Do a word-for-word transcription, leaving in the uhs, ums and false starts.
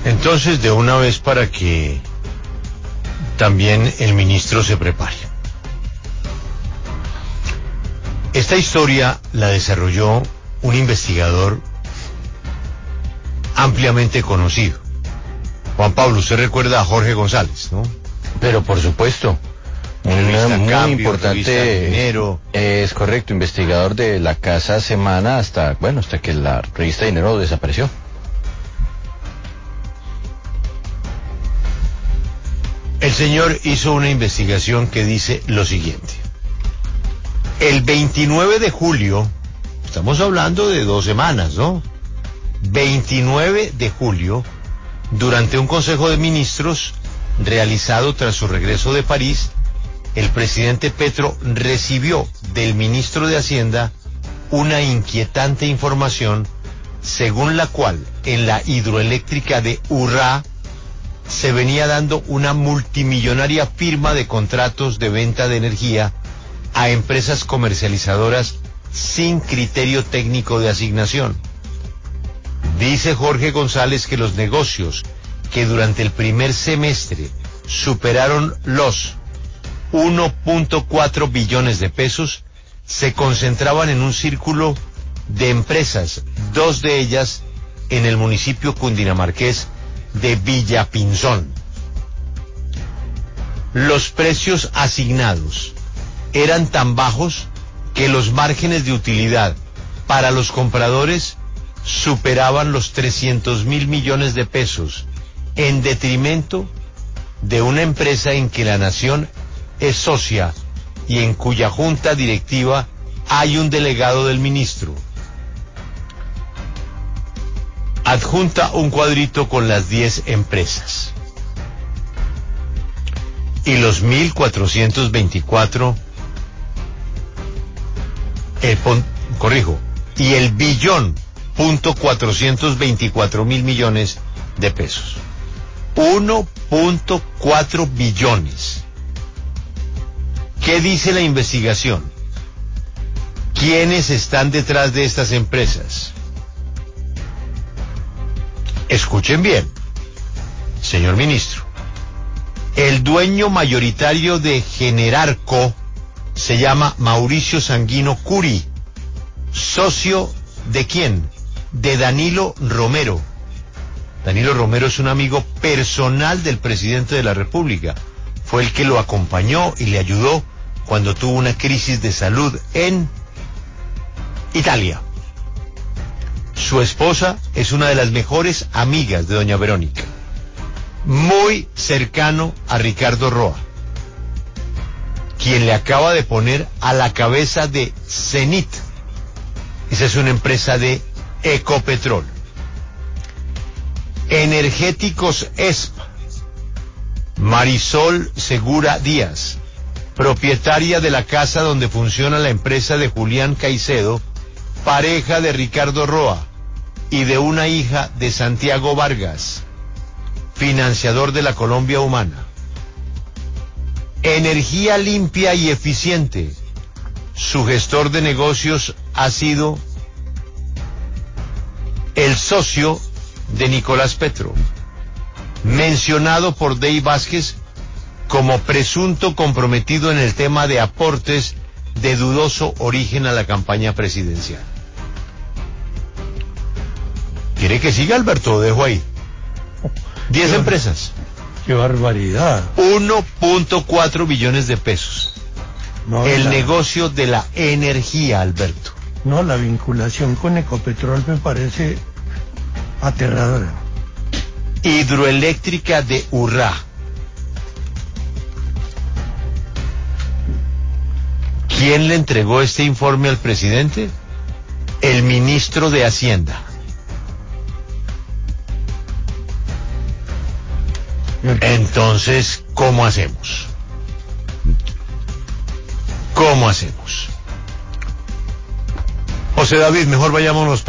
Entonces, de una vez para que también el ministro se prepare. Esta historia la desarrolló un investigador ampliamente conocido. Juan Pablo, usted recuerda a Jorge González, ¿no? Pero por supuesto, un muy Cambio, importante, Dinero. Eh, es correcto, investigador de la Casa Semana hasta, bueno, hasta que la revista Dinero desapareció. El señor hizo una investigación que dice lo siguiente. El veintinueve de julio, estamos hablando de dos semanas, ¿no? veintinueve de julio, durante un Consejo de Ministros realizado tras su regreso de París, el presidente Petro recibió del ministro de Hacienda una inquietante información según la cual en la hidroeléctrica de Urrá se venía dando una multimillonaria firma de contratos de venta de energía a empresas comercializadoras sin criterio técnico de asignación. Dice Jorge González que los negocios que durante el primer semestre superaron los uno punto cuatro billones de pesos se concentraban en un círculo de empresas, dos de ellas en el municipio cundinamarqués de Villapinzón. Los precios asignados eran tan bajos que los márgenes de utilidad para los compradores superaban los trescientos mil millones de pesos, en detrimento de una empresa en que la nación es socia y en cuya junta directiva hay un delegado del ministro. Adjunta un cuadrito con las diez empresas. Y los mil cuatrocientos veinticuatro, eh, pon, corrijo, y el billón punto cuatrocientos veinticuatro mil millones de pesos. uno punto cuatro billones. ¿Qué dice la investigación? ¿Quiénes están detrás de estas empresas? Escuchen bien, señor ministro. El dueño mayoritario de Generarco se llama Mauricio Sanguino Curi. ¿Socio de quién? De Danilo Romero. Danilo Romero es un amigo personal del presidente de la República. Fue el que lo acompañó y le ayudó cuando tuvo una crisis de salud en Italia. Su esposa es una de las mejores amigas de doña Verónica, muy cercano a Ricardo Roa, quien le acaba de poner a la cabeza de Cenit. Esa es una empresa de Ecopetrol. Energéticos E S P. Marisol Segura Díaz, propietaria de la casa donde funciona la empresa de Julián Caicedo, pareja de Ricardo Roa y de una hija de Santiago Vargas, financiador de la Colombia Humana. Energía limpia y eficiente. Su gestor de negocios ha sido el socio de Nicolás Petro, mencionado por Dey Vázquez como presunto comprometido en el tema de aportes de dudoso origen a la campaña presidencial. ¿Quiere que siga, Alberto? Lo dejo ahí. Diez empresas. ¡Qué barbaridad! uno punto cuatro billones de pesos. No, el la, negocio de la energía, Alberto. No, la vinculación con Ecopetrol me parece aterradora. Hidroeléctrica de Urrá. ¿Quién le entregó este informe al presidente? El ministro de Hacienda. Entonces, ¿cómo hacemos? ¿Cómo hacemos? José David, mejor vayámonos.